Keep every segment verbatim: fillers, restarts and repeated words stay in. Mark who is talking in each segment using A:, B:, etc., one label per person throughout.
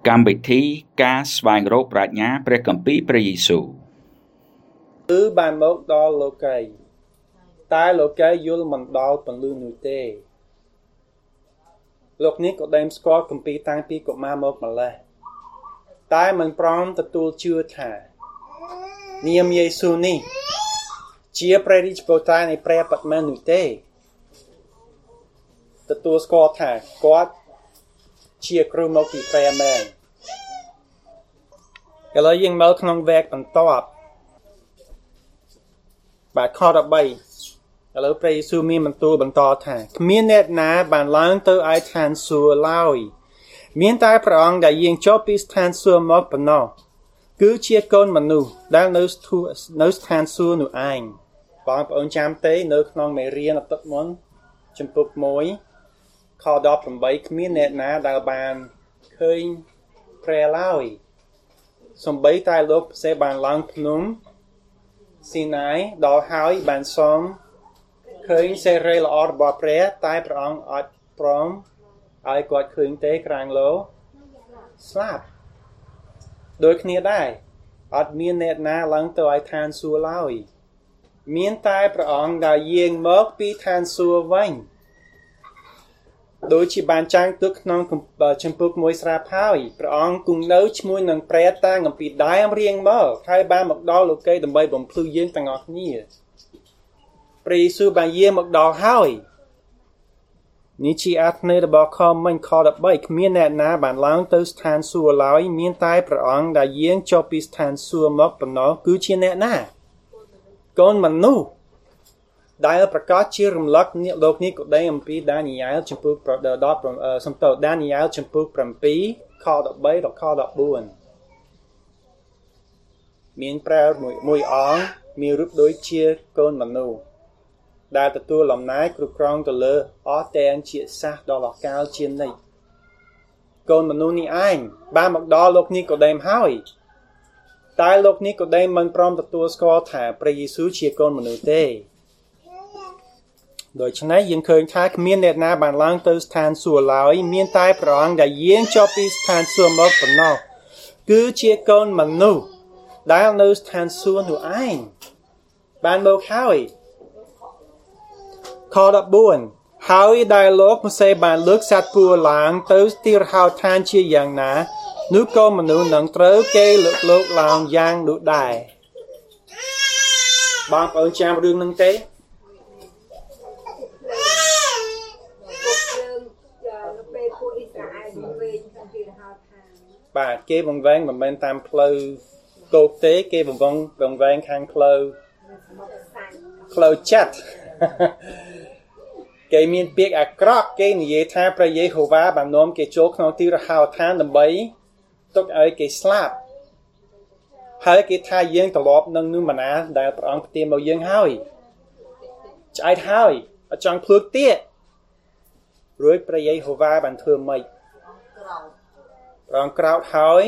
A: កម្មវិធីការស្វែងរកប្រាជ្ញាព្រះគម្ពីរព្រះយេស៊ូវ
B: គឺបានមកដល់លោកីតែលោកីយល់មិនដល់ពន្លឺនោះទេលោកនេះក៏ដែមស្គាល់គម្ពីរតាំងពីកុមារមកម្លេះតែមិនព្រមទទួលជឿថានាមយេស៊ូវនេះជាព្រះរាជបុត្រនៃព្រះបត្មែននោះទេទទួលស្គាល់ថាគាត់ជាគ្រូមកពីព្រះមែនឥឡូវយើងមកក្នុងវគ្គបន្ទាប់បាទខ13ឥឡូវព្រះយេស៊ូវមានបន្ទូលបន្តថាគ្មានអ្នកណាបានឡើងទៅឯឋានសួគ៌ឡើយមានតែព្រះអង្គដែលយាងចុះពីឋានសួគ៌មកប៉ុណ្ណោះគឺជាកូនមនុស្សដែលនៅនៅឋានសួគ៌នោះឯងបងប្អូនចាំទេនៅក្នុងមេរៀនអត្តមុនចំពុកមួយខដប់ប្រាំគ្មានអ្នកណាដែលបានឃើញព្រះឡើយសំបីតែលោកផ្សេងបានឡើងភ្នំស៊ីណាយដល់ហើយបានសំឃើញសេរីល្អរបស់ព្រះតែព្រះអង្គអត់ព្រមឲ្យគាត់ឃើញទេក្រាំងលោស្លាប់ដូចគ្នាដែរអត់មានអ្នកណាឡើងទៅឲ្យឋានសួគ៌ឡើយមានតែព្រះអង្គដែលយាងមកពីឋានសួគ៌វិញដូចជាបានចាំងទុកក្នុងចំពុកមួយស្រាប់ហើយព្រះអង្គគង់នៅជាមួយនឹងព្រះតាំងពីដើមរៀងមកហើយបានមកដល់លោកីដើម្បីបំភ្លឺយើងទាំងអស់គ្នាព្រះយេស៊ូវបានយាងមកដល់ហើយនេះជាអត្ថន័យរបស់ខមិញខដប់គ្មានអ្នកណាបានឡើងទៅស្ថានសួគ៌ឡើយមានតែព្រះអង្គដែលយាងចុះពីស្ថានសួគ៌មកប៉ុណ្ណោះគឺជាអ្នកណាកូនមនុស្សដែលប្រកាសជារំលឹកនេះលោកនេះក៏ដែរអំពីដានីយ៉ែលចំពុកដល់សំទោដានីយ៉ែលចំពុក7ខ13ដល់ខ14មានប្រើមួយមួយអង្គមានរូបដូចជាកូនមនុស្សដែលទទួលអំណាចគ្រប់គ្រងទៅលើអស់ទាំងជាសាសដល់អកាលជានិច្ចកូនមនុស្សនេះឯងបានមកដល់លោកនេះក៏ដែរហើយតែលោកនេះក៏ដែរមិនព្រមទទួលស្គាល់ថាព្រះយេស៊ូវជាកូនមនុស្សទេដូច្នេះយើងឃើញថាគ្មានអ្នកណាបានឡើងទៅស្ថានសួគ៌ឡើយមានតែព្រះអង្គដែលយាងចុះពីស្ថានសួគ៌មកប៉ុណ្ណោះគឺជាកូនមនុស្សដែលនៅស្ថានសួគ៌នោះឯងបានមកហើយខដប់4ហើយដែលលោកម៉ូសេបានលើកសត្វពស់ឡើងទៅទីរហោឋានជាយ៉ាងណានោះក៏មនុស្សនឹងត្រូវគេលើកលោកឡើងយ៉ាងនោះដែរបងប្អូនចាំរឿងហ្នឹងទេបាទគេបង្វែងមិនមែនតាមផ្លូវគោកទេគេបង្វែងបង្វែងខាងផ្លូវផ្លូវចិត្តគេមានពាក្យអាក្រក់គេនិយាយថាព្រះយេហូវ៉ាបាននាំគេចូលក្នុងទីរហោឋានដើម្បីទុកឲ្យគេស្លាប់ហើយគេថាយើងត្រឡប់នឹងនោះមិនណាដែលព្រះអង្គផ្ទាមមកយើងហើយឆ្អែតហើយអត់ចង់ភ្លឺទៀតរួចព្រះយេហូវ៉ាបានធ្វើម៉េចព្រះអង្គក្រោតហើយ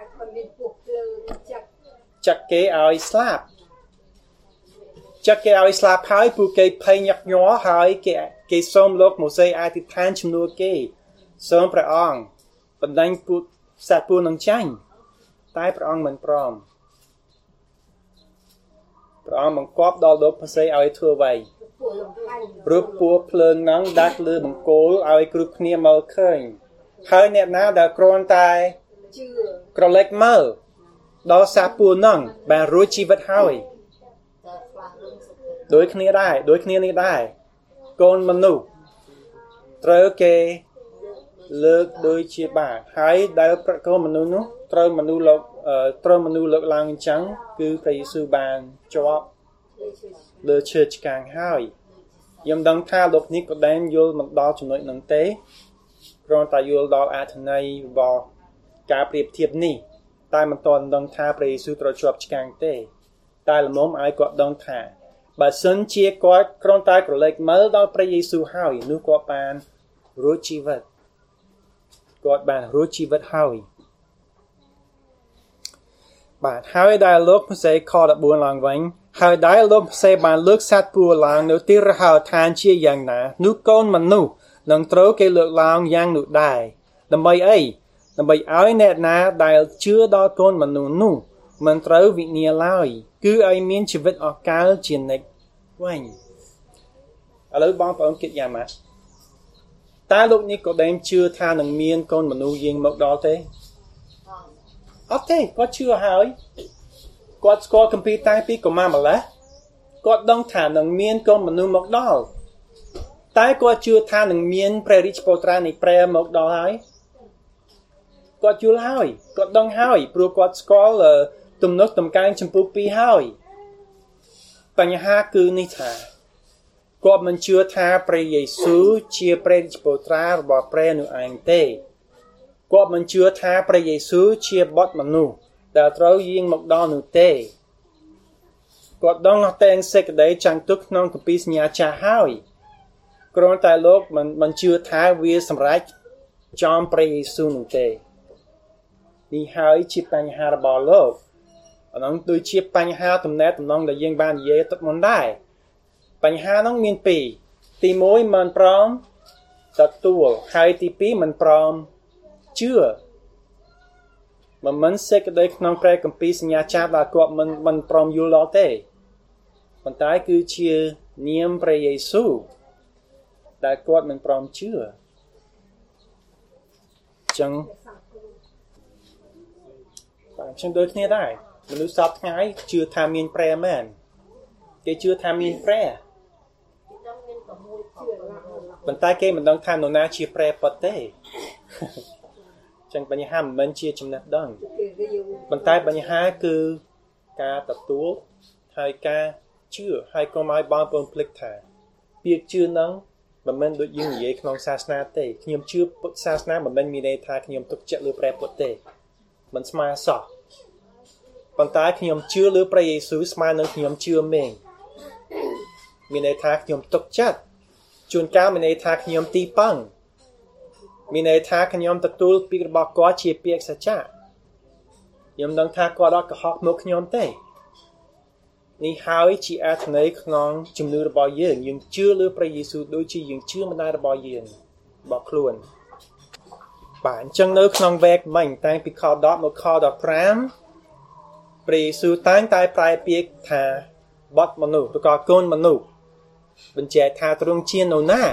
B: ចាក់គេឲ្យស្លាប់ចាក់គេឲ្យស្លាប់ហើយពួកគេភ័យញាក់ញ័រហើយគេគេសូមលោកម៉ូសេអធិដ្ឋានជំនួសគេសូមព្រះអង្គបណ្ដាញពួកសត្វពស់នឹងចាញ់តែព្រះអង្គមិនព្រមព្រះអង្គបង្គាប់ដល់លោកម៉ូសេឲ្យធ្វើអ្វីរូបពស់ភ្លើងហ្នឹងដាច់លើបង្គោលឲ្យគ្រប់គ្នាមើលឃើញហើយអ្នកណាដែលគ្រាន់តែជឿក្រឡេកមើលដល់សត្វពស់ហ្នឹងបានរួចជីវិតហើយដូចគ្នាដែរដូចគ្នានេះដែរកូនមនុស្សត្រូវគេលើកដូចជាបាបហើយដែលកូនមនុស្សនោះត្រូវមនុស្សលោកត្រូវមនុស្សលើកឡើងអញ្ចឹងគឺព្រះយេស៊ូវបានជាប់លើឈើឆ្កាងហើយខ្ញុំដឹងថាលោកនេះក៏ដែនយល់មិនដល់ចំណុចហ្នឹងទេគ្រាន់តែយល់ដល់អត្ថន័យរបស់ការប្រៀបធៀបនេះតែមិនទាន់ដឹងថាព្រះយេស៊ូវត្រូវជាប់ឆ្កាងទេតែល្មមឲ្យគាត់ដឹងថាបើសិនជាគាត់គ្រាន់តែក្រឡេកមើលដល់ព្រះយេស៊ូវហើយនោះគាត់បានរួចជីវិតគាត់បានរួចជីវិតហើយបាទហើយដែលលោកម៉ូសេខដប់ឡើងវិញហើយដែលលោកម៉ូសេបានលើកសត្វពស់ឡើងនៅទីរហោឋានជាយ៉ាងណានោះកូនមនុស្សនឹងត្រូវគេលើកឡើងយ៉ាងនោះដែរដើម្បីអីដើម្បីឲ្យអ្នកណាដែលជឿដល់កូនមនុស្សនោះមិនត្រូវវិនាសឡើយគឺឲ្យមានជីវិតអកាលជានិច្ចវិញឥឡូវបងប្អូនគិតយ៉ាងម៉េចតើលោកនេះក៏ដែលជឿថានឹងមានកូនមនុស្សយាងមកដល់ទេអត់ទេគាត់ជឿហើយគាត់ស្គាល់គម្ពីរតាំងពីកុមារម្លេះគាត់ដឹងថានឹងមានកូនមនុស្សមកដល់តែគាត់ជឿថានឹងមានព្រះរាជបុត្រានៃព្រះមកដល់ហើយគាត់យល់ហើយគាត់ដឹងហើយព្រោះគាត់ស្គាល់ទំនុកតំកែងចំពោះពីរហើយបញ្ហាគឺនេះថាគាត់មិនជឿថាព្រះយេស៊ូវជាព្រះរាជបុត្រារបស់ព្រះនោះឯងទេគាត់មិនជឿថាព្រះយេស៊ូវជាបុត្រមនុស្សដែលត្រូវយាងមកដល់នោះទេគាត់ដឹងតែសេចក្តីចាំងទុកក្នុងគម្ពីរសញ្ញាចាស់ហើយគ្រាន់តែលោកមិនមិនជឿថាវាសម្រេចចំព្រះយេស៊ូវនោះទេនេះហើយជាបញ្ហារបស់លោកអានោះដូចជាបញ្ហាទំនាក់ទំនងដែលយើងបាននិយាយទឹកមុនដែរបញ្ហានោះមានពីរទីមួយមិនព្រមទទួលហើយទីពីរមិនព្រមជឿមិនមិនសេចក្តីក្នុងព្រះគម្ពីរសញ្ញាចាស់ដែលគាត់មិនមិនព្រមយល់ដល់ទេប៉ុន្តែគឺជានាមព្រះយេស៊ូវដែលគាត់មិនព្រមជឿចឹងបាទចឹងដូចគ្នាដែរមនុស្សសពថ្ងៃជឿថាមានព្រះមែនគេជឿថាមានព្រះប៉ុន្តែគេមិនដឹងថានរណាជាព្រះពិតទេចឹងបញ្ហាមិនមែនជាចំណេះដឹងប៉ុន្តែបញ្ហាគឺការទទួលហើយការជឿហើយកុំឲ្យបងប្អូនភ្លេចថាពាក្យជឿនឹងមិនមែនដូចយើងនិយាយក្នុងសាសនាទេខ្ញុំជឿពុទ្ធសាសនាមិនមែនមានន័យថាខ្ញុំទុកចិត្តលើព្រះពុទ្ធទេមិនស្មើសោះប៉ុន្តែខ្ញុំជឿលើព្រះយេស៊ូវស្មើនឹងខ្ញុំជឿមែនមានន័យថាខ្ញុំទុកចិត្តជួនកាលមានន័យថាខ្ញុំទីពឹងមានន័យថាខ្ញុំទទួលពាក្យរបស់គាត់ជាពាក្យសច្ចៈខ្ញុំដឹងថាគាត់អត់កុហកមកខ្ញុំទេនេះហើយជាអត្ថន័យក្នុងជំនឿរបស់យើងយើងជឿលើព្រះយេស៊ូវដូចជាយើងជឿម្ដាយរបស់យើងរបស់ខ្លួនបាទអញ្ចឹងនៅក្នុងវគ្គមិញតាំងពីខដប់មកខដប់ប្រាំព្រះយេស៊ូវតែងតែប្រែពាក្យថាបុត្រមនុស្សឬក៏កូនមនុស្សបញ្ជាក់ថាទ្រង់ជានរណា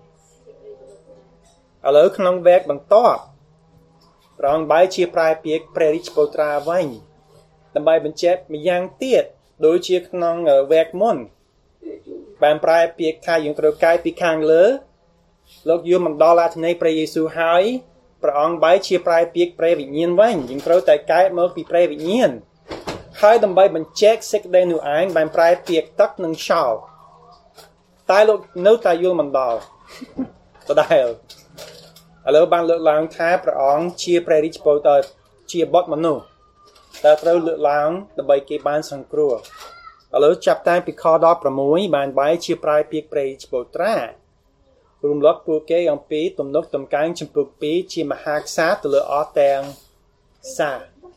B: ឥឡូវក្នុងវគ្គបន្ទាប់ព្រះអង្គបែរជាប្រែពាក្យព្រះរាជបុត្រាវិញដើម្បីបញ្ជាក់ម្យ៉ាងទៀតដូចជាក្នុងវគ្គមុនបានប្រែពាក្យថាយើងត្រូវកាយពីខាងលើលោកយល់មិនដល់អត្ថន័យព្រះយេស៊ូវហើយព្រះអង្គបែរជាប្រែពាក្យព្រះវិញ្ញាណវិញយើងត្រូវតែកែមកពីព្រះវិញ្ញាណហើយដើម្បីបញ្ជាក់សេចក្តីនោះឯងបានប្រែពាក្យទឹកនិងខ្យល់តែលោកនៅតែយល់មិនដល់ដដែលឥឡូវបានលើកឡើងថាព្រះអង្គជាព្រះរាជបុត្រាជាបុត្រមនុស្សដែលត្រូវលើកឡើងដើម្បីគេបានសង្គ្រោះឥឡូវចាប់តាំងពីខដប់ប្រាំមួយបានបែរជាប្រែពាក្យព្រះរាជបុត្រារំលឹកពួកគេអំពីទំនុកតំកែងចំពោះពីរជាមហាក្សត្រទៅលើអស់ទាំងសា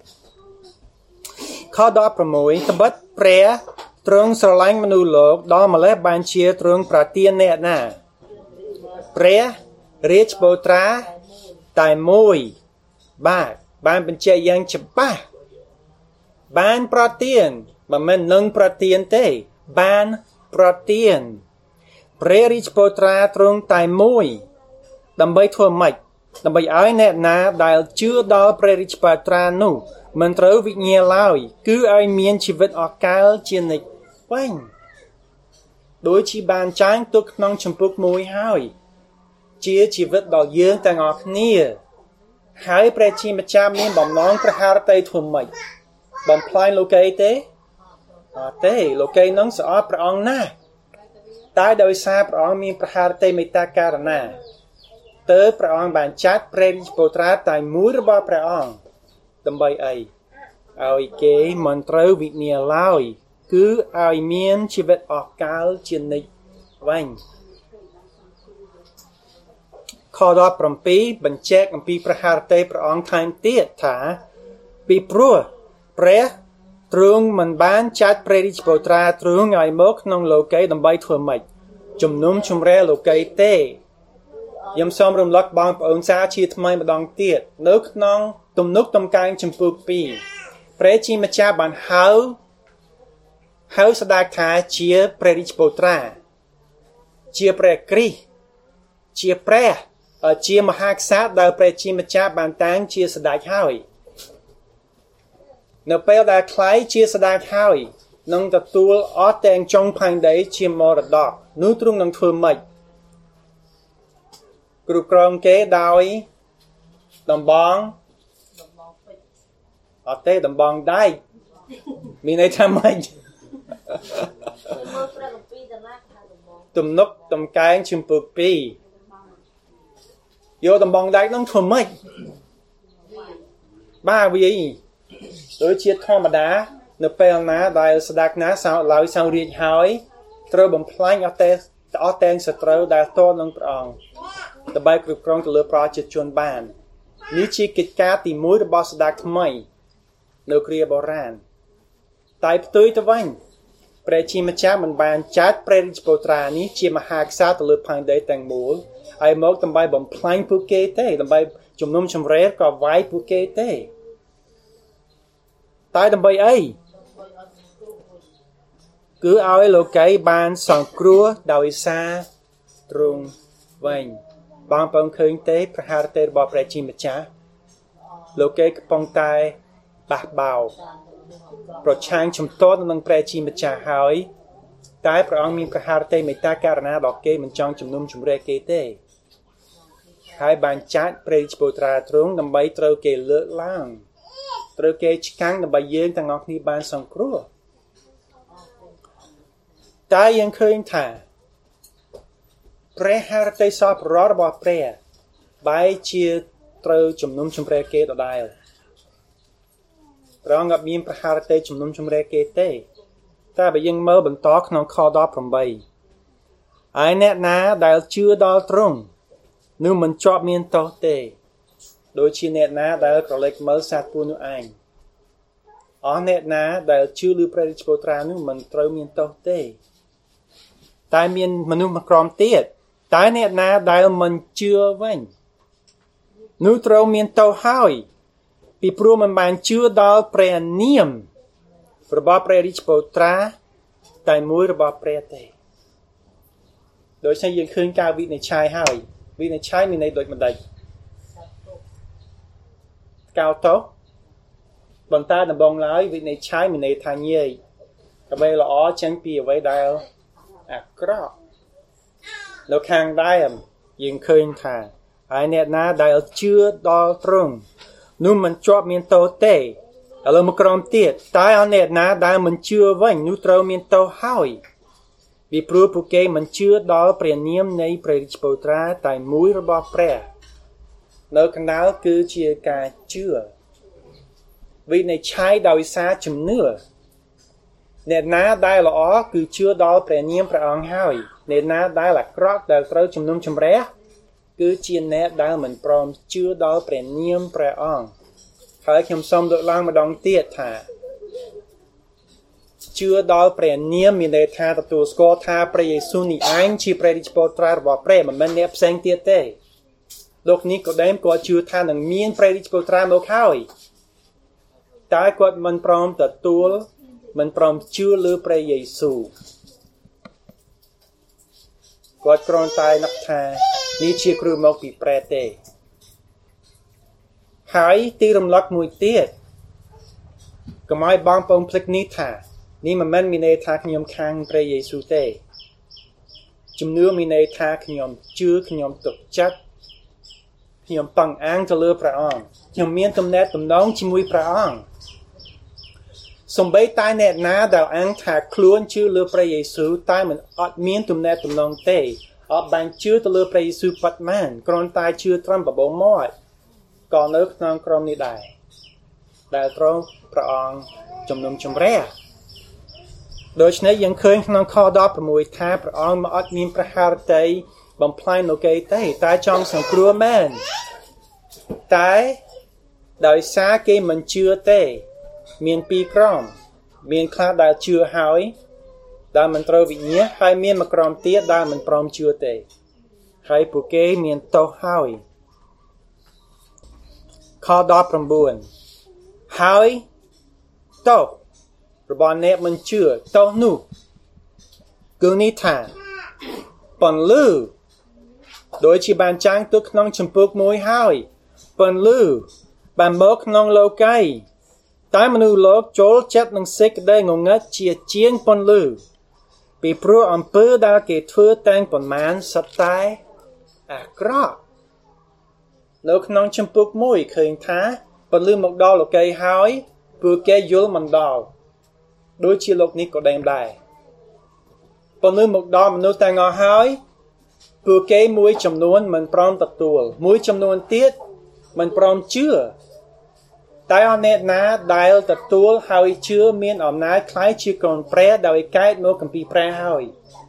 B: ខដប់ប្រាំមួយត្បិតព្រះទ្រង់ស្រឡាញ់មនុស្សលោកដល់ម្លេះបានជាទ្រង់ប្រទានអ្នកណាព្រះរាជបុត្រាតែមួយបាទបានបញ្ជាក់យ៉ាងច្បាស់បានប្រទានមិនមែននឹងប្រទានទេបានប្រទានព្រះរាជបុត្រាទ្រង់តែមួយដើម្បីធ្វើម៉េចដើម្បីឲ្យអ្នកណាដែលជឿដល់ព្រះរាជបុត្រានោះមិនត្រូវវិញ្ញាឡើយគឺឲ្យមានជីវិតអកាលជានិច្ចវិញដោយជាបានចាញ់ទុកក្នុងចម្ពោះមួយហើយជាជីវិតដល់យើងទាំងអស់គ្នាហើយព្រះជាម្ចាស់មានបំណងប្រហារតីធ្វើម៉េចបំផ្លាញលោកីទេអត់ទេលោកីនឹងស្អប់ព្រះអង្គណាស់តែដោយសារព្រះអង្គមានប្រហារតីមេត្តាករុណាទើបព្រះអង្គបានចាត់ព្រះរាជបុត្រាតែមួយរបស់ព្រះអង្គដើម្បីអីឲ្យគេមិនត្រូវវិនាសឡើយគឺឲ្យមានជីវិតអកាលជានិច្ចវិញខដប់ប្រាំពីរបញ្ជាក់អំពីប្រហារតីព្រះអង្គថែមទៀតថាពីព្រោះព្រះទ្រង់មិនបានចាត់ព្រះរាជបុត្រាទ្រង់ឲ្យមកក្នុងលោកីដើម្បីធ្វើម៉េចជំនុំជម្រះលោកីទេខ្ញុំសូមរំលឹកបងប្អូនសាជាថ្មីម្ដងទៀតនៅក្នុងទំនុកតំកែងចំពោះពីរព្រះជាម្ចាស់បានហៅហៅស្ដេចថាជាព្រះរាជបុត្រាជាព្រះគ្រីស្ទជាព្រះជាមហាក្សត្រដែលព្រះជាម្ចាស់បានតាំងជាស្ដេចហើយនៅពេលដែលថ្លៃជាស្ដេចហើយនឹងទទួលអស់ទាំងចុងផែនដីជាមរតកនោះទ្រង់នឹងធ្វើម៉េចគ្រប់គ្រងគេដោយដំបងអត់ទេដំបងដែកមានន័យថាម៉េចទំនុកតំកែងចំពោះពីរយកដំបងដែកនឹងធ្វើម៉េចបាទវាដូចជាធម្មតានៅពេលណាដែលស្ដេចណាសោឡើយសោរាជហើយត្រូវបំផ្លាញអស់តែអស់ទាំងសត្រូវដែលតនឹងព្រះអង្គដើម្បីគ្រប់គ្រងទៅលើប្រជាជនបាននេះជាកិច្ចការទីមួយរបស់ស្ដេចថ្មីនៅគ្រាបុរាណតែផ្ទុយទៅវិញព្រះជាម្ចាស់មិនបានចាត់ព្រះរាជបុត្រានេះជាមហាក្សត្រទៅលើផែនដីទាំងមូលហើយមកដើម្បីបំផ្លាញពួកគេទេដើម្បីជំនុំជម្រះក៏វាយពួកគេទេតែដើម្បីអីគឺឲ្យលោកីបានសង្គ្រោះដោយសារទ្រង់វិញបងប្អូនឃើញទេប្រហារទេរបស់ព្រះជាម្ចាស់លោកីកំពុងតែបះបោរប្រឆាំងជំទាស់នឹងព្រះជាម្ចាស់ហើយតែព្រះអង្គមានប្រហារទេមេត្តាករុណាដល់គេមិនចង់ជំនុំជម្រះគេទេហើយបានចាត់ព្រះរាជបុត្រាទ្រង់ដើម្បីត្រូវគេលើកឡើងត្រូវគេឆ្កាំងដើម្បីយើងទាំងអស់គ្នាបានសង្គ្រោះតែយើងឃើញថាព្រះハរតីសពររបស់ព្រះបែរជាត្រូវជំនុំជម្រះគេដដែលព្រះអង្គអត់មានព្រះハរតីជំនុំជម្រះគេទេតែបើយើងមើលបន្តក្នុងខដប់ប្រាំបីហើយអ្នកណាដែលជឿដល់ទ្រង់នោះមិនជាប់មានទោសទេដូចជាអ្នកណាដែលប្រឡេកមើលសាទពួរនោះឯងអស់អ្នកណាដែលជឿលើព្រះរាជបុត្រានោះមិនត្រូវមានទោសទេតែមានមនុស្សមួយក្រុមទៀតតែអ្នកណាដែលមិនជឿវិញនោះត្រូវមានទោសហើយពីព្រោះមិនបានជឿដល់ព្រះនាមរបស់ព្រះរាជបុត្រាតែមួយរបស់ព្រះទេដូច្នេះយើងឃើញការវិនិច្ឆ័យហើយវិនិច្ឆ័យមានន័យដូចម្ដេចកោតទោសបន្តដំបងឡើយវិនិច្ឆ័យមានន័យថាញែកអ្វីល្អចេញពីអ្វីដែលអាក្រក់នៅខាងដើមយើងឃើញថាហើយអ្នកណាដែលជឿដល់ទ្រង់នោះមិនជាប់មានទោសទេឥឡូវមកក្រុមទៀតតែអអ្នកណាដែលមិនជឿវិញនោះត្រូវមានទោសហើយពីព្រោះពួកគេមិនជឿដល់ព្រះនាមនៃព្រះរាជបុត្រាតែមួយរបស់ព្រះនៅកណ្ដាលគឺជាការជឿវិនិច្ឆ័យដោយសារជំនឿអ្នកណាដែលល្អគឺជឿដល់ព្រះនាមព្រះអង្គហើយអ្នកណាដែលអាក្រក់ដែលត្រូវជំនុំជម្រះគឺជាអ្នកដែលមិនព្រមជឿដល់ព្រះនាមព្រះអង្គហើយខ្ញុំសូមលើកឡើងម្ដងទៀតថាជឿដល់ព្រះនាមមានន័យថាទទួលស្គាល់ថាព្រះយេស៊ូវនេះឯងជាព្រះរាជបុត្រារបស់ព្រះមិនមែនអ្នកផ្សេងទៀតទេលោកនេះក៏ដែមគាត់ជឿថានឹងមានព្រះរាជបុត្រាមកហើយតែគាត់មិនព្រមទទួលមិនព្រមជឿលើព្រះយេស៊ូវគាត់គ្រាន់តែនឹកថានេះជាគ្រឿងមកពីព្រះទេហើយទីរំលឹកមួយទៀតកុំឲ្យបងប្អូនភ្លេចនេះថានេះមិនមែនមានន័យថាខ្ញុំខាងព្រះយេស៊ូវទេជំនឿមានន័យថាខ្ញុំជឿខ្ញុំទុកចិត្តខ្ញុំពឹងអាងទៅលើព្រះអង្គខ្ញុំមានទំនាក់ទំនងជាមួយព្រះអង្គសំបីតែអ្នកណាដែលអាងថាខ្លួនជឿលើព្រះយេស៊ូវតែមិនអត់មានទំនាក់ទំនងទេអត់បានជឿទៅលើព្រះយេស៊ូវពិតមែនគ្រាន់តែជឿត្រឹមបបោមាត់ក៏នៅក្នុងក្រុមនេះដែរដែលត្រង់ព្រះអង្គជំនុំជម្រះដូច្នេះយើងឃើញក្នុងខដប់ប្រាំមួយថាព្រះអង្គមកអត់មានព្រះハរតីបំផ្លាញលោកគេទេតែចង់សង្គ្រោះមែនតែដោយសារគេមិនជឿទេមានពីរក្រុមមានខ្លះដែលជឿហើយដែលមិនត្រូវវិញ្ញាណហើយមានមួយក្រុមទៀតដែលមិនព្រមជឿទេហើយពួកគេមានទោសហើយខដប់9ហើយទោសរបស់អ្នកមិនជឿទោសនោះគឺនេះថាពន្លឺដោយជាបានចាងទៅក្នុងចម្ពោះមួយហើយពន្លឺបានមកក្នុងលោកីតែមនុស្សលោកចូលចិត្តនឹងសេចក្តីងងឹតជាជាងពន្លឺពីព្រោះអំពើដែលគេធ្វើតែងប៉ុន្មានសត្វតែអាក្រក់នៅក្នុងចម្ពោះមួយឃើញថាពន្លឺមកដល់លោកីហើយពួកគេយល់មិនដល់ដូចជាលោកនេះក៏ដែរដែរពន្លឺមកដល់មនុស្សទាំងអស់ហើយពួកគេមួយចំនួនមិនព្រមទទួលមួយចំនួនទៀតមិនព្រមជឿតែអអ្នកណាដែលទទួលហើយជឿមានអំណាចខ្លាយជាកូនព្រះដោយកែតមកគម្ពីរព្រះហើយ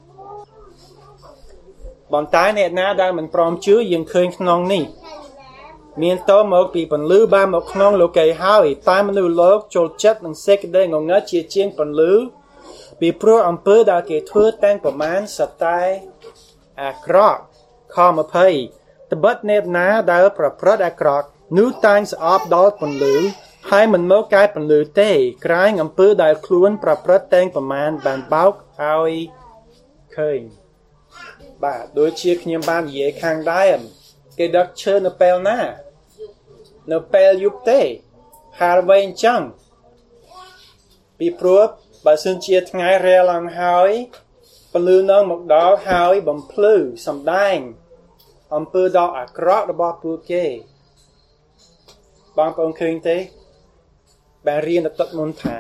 B: បន្តែអ្នកណាដែលមិនព្រមជឿយើងឃើញក្នុងនេះមានតមកពីពន្លឺបានមកក្នុងលោកីហើយតែមនុស្សលោកចូលចិត្តនឹងសេចក្តីងងឹតជាជាងពន្លឺពីព្រោះអំពើដែលគេធ្វើតែងប្រមាណសត្វតែអាក្រក់ខ20ត្បិតអ្នកណាដែលប្រព្រឹត្តអាក្រក់នោះតែងស្អប់ដល់ពន្លឺហើយមិនមកកែពន្លឺទេក្រែងអំពើដែលខ្លួនប្រព្រឹត្តតែងប្រមាណបានបោកឲ្យឃើញបាទដូចជាខ្ញុំបាននិយាយខាងដើមគេដឹកឈើនៅពេលណានៅពេលយប់ទេហាលវិញចឹងពីព្រោះបើសិនជាថ្ងៃរះឡើងហើយពន្លឺនឹងមកដល់ហើយបំភ្លឺសំដែងអំពើដ៏អាក្រក់របស់ពួកគេបងប្អូនឃើញទេបានរៀនទៅទឹកមុនថា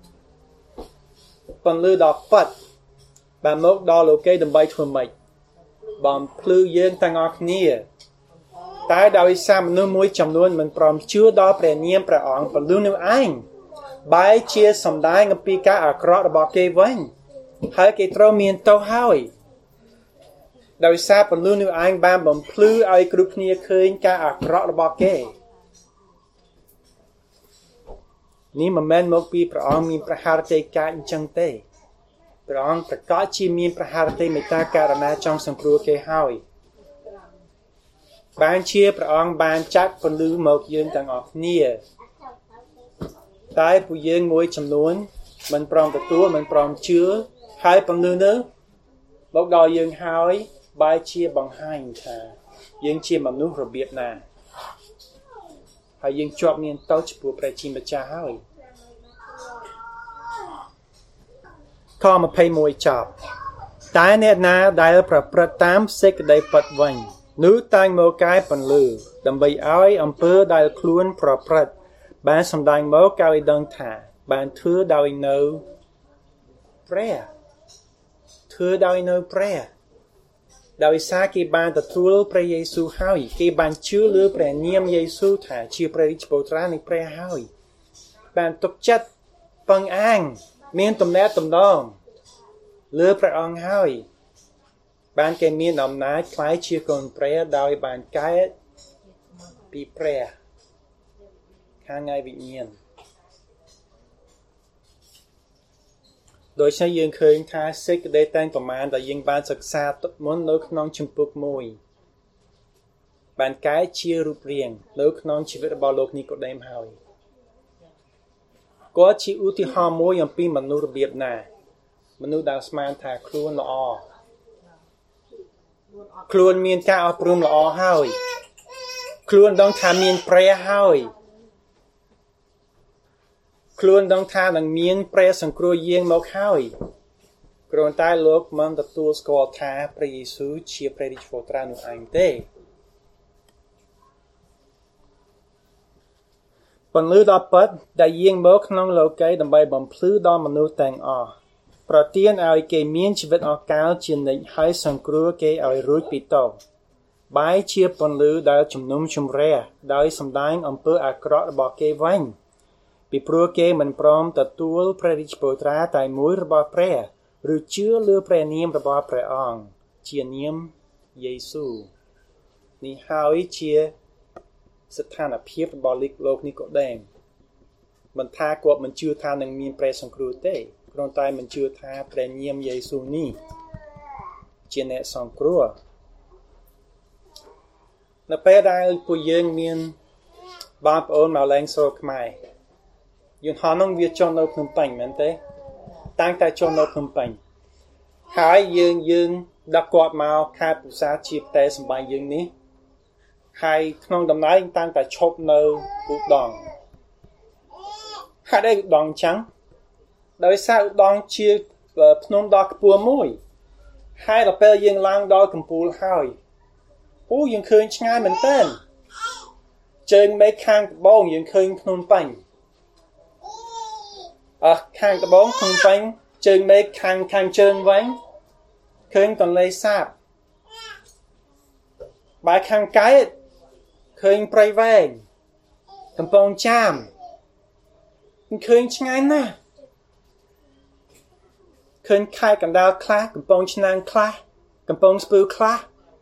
B: ពន្លឺដ៏ពិតបានមកដល់លោកីដើម្បីធ្វើម៉េចបំភ្លឺយើងទាំងអស់គ្នាតែដោយសារមនុស្សមួយចំនួនមិនព្រមជឿដល់ព្រះនាមព្រះអង្គពន្លឺនោះឯងបែរជាសំដែងអំពីការអាក្រក់របស់គេវិញហើយគេត្រូវមានទោសហើយដោយសារពន្លឺនោះឯងបានបំភ្លឺឲ្យគ្រប់គ្នាឃើញការអាក្រក់របស់គេនេះមិនមែនមកពីព្រះអង្គមានប្រហារតីកាចអញ្ចឹងទេព្រះអង្គប្រកាសជាមានប្រហារតីមេត្តាករុណាចង់សង្គ្រោះគេហើយបានជាព្រះអង្គបានចាត់ពន្លឺមកយើងទាំងអស់គ្នាតែពួកយើងមួយចំនួនមិនព្រមទទួលមិនព្រមជឿហើយពន្លឺនោះមកដល់យើងហើយបែរជាបង្ហាញថាយើងជាមនុស្សរបៀបណាហើយយើងជាប់មានទោសចំពោះព្រះជាម្ចាស់ហើយខ21ចប់តែអ្នកណាដែលប្រព្រឹត្តតាមសេចក្តីពិតវិញនោះតែងមកកែពន្លឺដើម្បីឲ្យអំពើដែលខ្លួនប្រព្រឹត្តបានសម្ដែងមកឲ្យដឹងថាបានធ្វើដោយនៅព្រះធ្វើដោយនៅព្រះដោយសារគេបានទទួលព្រះយេស៊ូវហើយគេបានជឿលើព្រះនាមយេស៊ូវថាជាព្រះរាជបុត្រានៃព្រះហើយបានទុកចិត្តពឹងអាងមានទំនាក់ទំនងលើព្រះអង្គហើយបានគេមានអំណាចខ្លាយជាកូនព្រះដោយបានកែពីព្រះខាងថ្ងៃវិញ្ញាណដោយសារយើងឃើញថាសេចក្តីតែងប្រមាណដែលយើងបានសិក្សាទុកមុននៅក្នុងចម្ពោះមួយបានកែជារូបរាងនៅក្នុងជីវិតរបស់លោកនីកូដេមហើយគាត់ជាឧទាហរណ៍មួយអំពីមនុស្សរបៀបណាមនុស្សដែលស្មានថាខ្លួនល្អខ្លួនមានការអប់រំល្អហើយខ្លួនដឹងថាមានព្រះហើយខ្លួនដឹងថានឹងមានព្រះសង្គ្រោះយាងមកហើយគ្រាន់តែលោកមិនទទួលស្គាល់ថាព្រះយេស៊ូវជាព្រះរាជបុត្រានោះឯងទេពន្លឺដ៏ពិតដែលយាងមកក្នុងលោកីដើម្បីបំភ្លឺដល់មនុស្សទាំងអស់ប្រទានឲ្យគេមានជីវិតអកាលជានិច្ចហើយសង្គ្រោះគេឲ្យរួចពីទោសបែរជាពន្លឺដែលជំនុំជម្រះដោយសម្ដែងអំពើអាក្រក់របស់គេវិញពីព្រោះគេមិនព្រមទទួលព្រះរាជបុត្រាតែមួយរបស់ព្រះឬជឿលើព្រះនាមរបស់ព្រះអង្គជានាមយេស៊ូវនេះហើយជាស្ថានភាពរបស់លោកនីកូដេមមិនថាគាត់មិនជឿថានឹងមានព្រះសង្គ្រោះទេគ្រាន់តែមិនជឿថាព្រះនាមយេស៊ូវនេះជាអ្នកសង្គ្រោះនៅពេលដែលពួកយើងមានបងប្អូនមកលេងស្រុកខ្មែរយើងហៅនឹងវាចុះនៅភ្នំពេញមែនទេតាំងតែចុះនៅភ្នំពេញហើយយើងយើងដាក់គាត់មកខេត្តពុសាជាប្រទេសសម្បែងយើងនេះហើយក្នុងដំណើរតាំងតែឈប់នៅឧដុង្គហើយឧដុង្គចឹងដោយសារឧដុង្គជាភ្នំដ៏ខ្ពស់មួយហើយដល់ពេលយើងឡើងដល់កំពូលហើយអូយើងឃើញឆ្ងាយមែនទែនជើងមេឃខាងត្បូងយើងឃើញភ្នំពេញអះខាងត្បូងភ្នំពេញជើងមេឃខាងខាងជើងវិញឃើញទន្លេសាបបែរខាងកើតឃើញព្រៃវែងកំពង់ចាមឃើញឆ្ងាយណាស់ឃើញខេត្តកណ្ដាលខ្លះកំពង់ឆ្នាំងខ្លះកំពង់ស្ពឺខ្លះ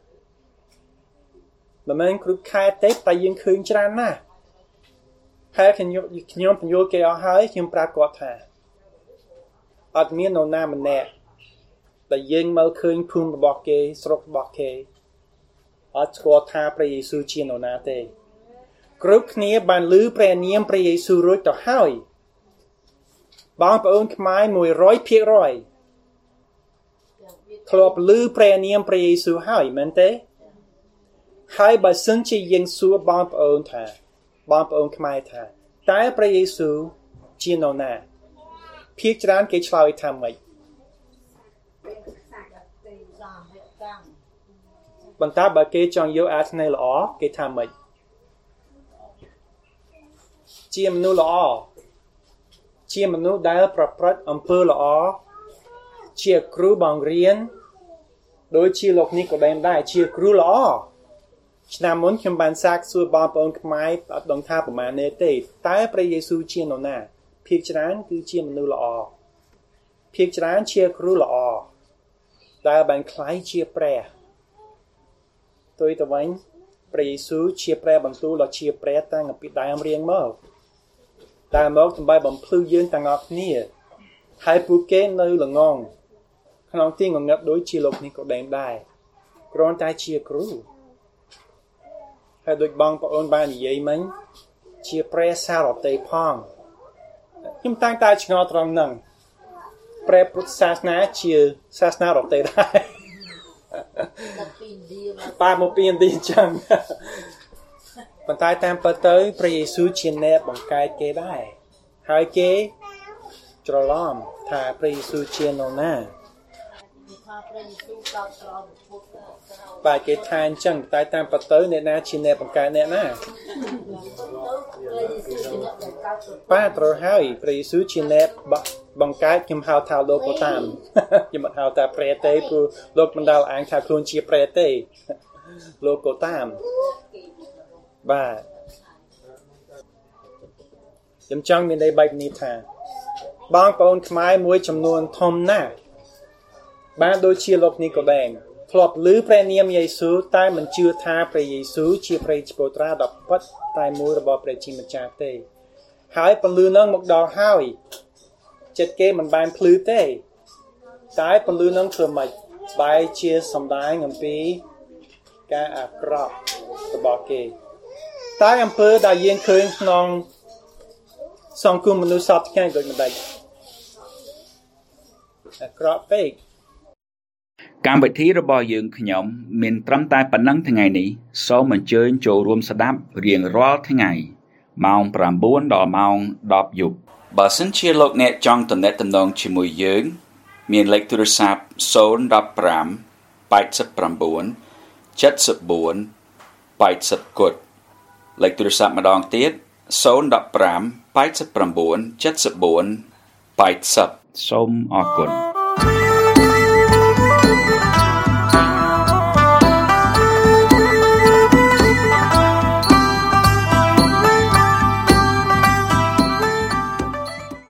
B: មិនមែនគ្រប់ខេត្តទេតែយើងឃើញច្រើនណាស់ហើយខ្ញុំខ្ញុំបញ្យល់គេអស់ហើយខ្ញុំប្រាប់គាត់ថាអត់មាននរណាម្នាក់ដែលយើងមកឃើញភូមិរបស់គេស្រុករបស់គេអត់ស្គាល់ថាព្រះយេស៊ូវជានរណាទេគ្រប់គ្នាបានឮព្រះនាមព្រះយេស៊ូវរួចទៅហើយបងប្អូនខ្មែរមួយរយភាគរយធ្លាប់ឮព្រះនាមព្រះយេស៊ូវហើយមែនទេហើយបើសិនជាយើងសួរបងប្អូនថាបងប្អូនខ្មែរថាតើព្រះយេស៊ូវជានរណាភាគច្រើនគេឆ្លើយថាម៉េចបន្តែបើគេចង់យកអត្ថន័យល្អគេថាម៉េចជាមនុស្សល្អជាមនុស្សដែលប្រព្រឹត្តអំពើល្អជាគ្រូបង្រៀនដូចជាលោកនេះក៏បានដែរជាគ្រូល្អឆ្នាំមុនខ្ញុំបានសាកសួរបងប្អូនខ្មែរអត់ដឹងថាប្រមាណនេះទេតែព្រះយេស៊ូវជានរណាភាគច្រើនគឺជាមនុស្សល្អភាគច្រើនជាគ្រូល្អដែលបានក្លាយជាព្រះទោះទៅវិញព្រះយេស៊ូវជាព្រះបន្ទូលដ៏ជាព្រះតាំងពីដើមរៀងមកតែមកដើម្បីបំភ្លឺយើងទាំងអស់គ្នាហើយពួកគេនៅល្ងងក្នុងទីងងឹតដូចជាលោកនេះក៏ដែងដែរគ្រាន់តែជាគ្រូហើយដូចបងប្អូនបាននិយាយមិញជាព្រះសារតេផងខ្ញុំតាំងតែឆ្ងល់ត្រង់ហ្នឹងព្រះពុទ្ធសាសនាជាសាសនារតេដែរប៉ាមកពីឥណ្ឌាចឹងប៉ុន្តែតាមពិតទៅព្រះយេស៊ូវជាអ្នកបង្កើតគេដែរហើយគេច្រឡំថាព្រះយេស៊ូវជានរណាបាទគេថាអញ្ចឹងតែតាមពិតទៅអ្នកណាជាអ្នកបង្កើតអ្នកណាបាទត្រូវហើយព្រះយេស៊ូវជាអ្នកបង្កើតខ្ញុំហៅថាលោកក៏តាមខ្ញុំមិនហៅថាព្រះទេព្រោះលោកមិនដែលអាងថាខ្លួនជាព្រះទេលោកក៏តាមបាទខ្ញុំចង់មានន័យបែបនេះថាបងប្អូនខ្មែរមួយចំនួនធំណាស់បានដូចជាលោកនេះក៏ដែរធ្លាប់ឮព្រះនាមយេស៊ូវតែមិនជឿថាព្រះយេស៊ូវជាព្រះជាពុត្រាដ៏ពិតតែមួយរបស់ព្រះជាម្ចាស់ទេហើយពលឺនឹងមកដល់ហើយចិត្តគេមិនបានភ្លឺទេតែពលឺនឹងធ្វើម៉េចបែរជាសម្ដែងអំពីការអាក្រក់របស់គេតែអំពើដែលយើងឃើញក្នុងសង្គមមនុស្សសពថ្ងៃដូចមិនដាច់អាក្រក់ពេក
A: កម្មវិធីរបស់យើងខ្ញុំមានត្រឹមតែប៉ុណ្ណឹងថ្ងៃនេះសូមអញ្ជើញចូលរួមស្ដាប់រៀងរាល់ថ្ងៃម៉ោងប្រាំបួនដល់ម៉ោងដប់យប់បើសិនជាលោកអ្នកចង់ទំនាក់ទំនងជាមួយយើងមានលេខទូរស័ព្ទศูนย์ một năm แปด chín เจ็ด สี่ แปด ศูนย์ គុតលេខទូរស័ព្ទម្ដងទៀតศูนย์ một năm แปด chín เจ็ด สี่ แปด ศูนย์ សូមអរគុណ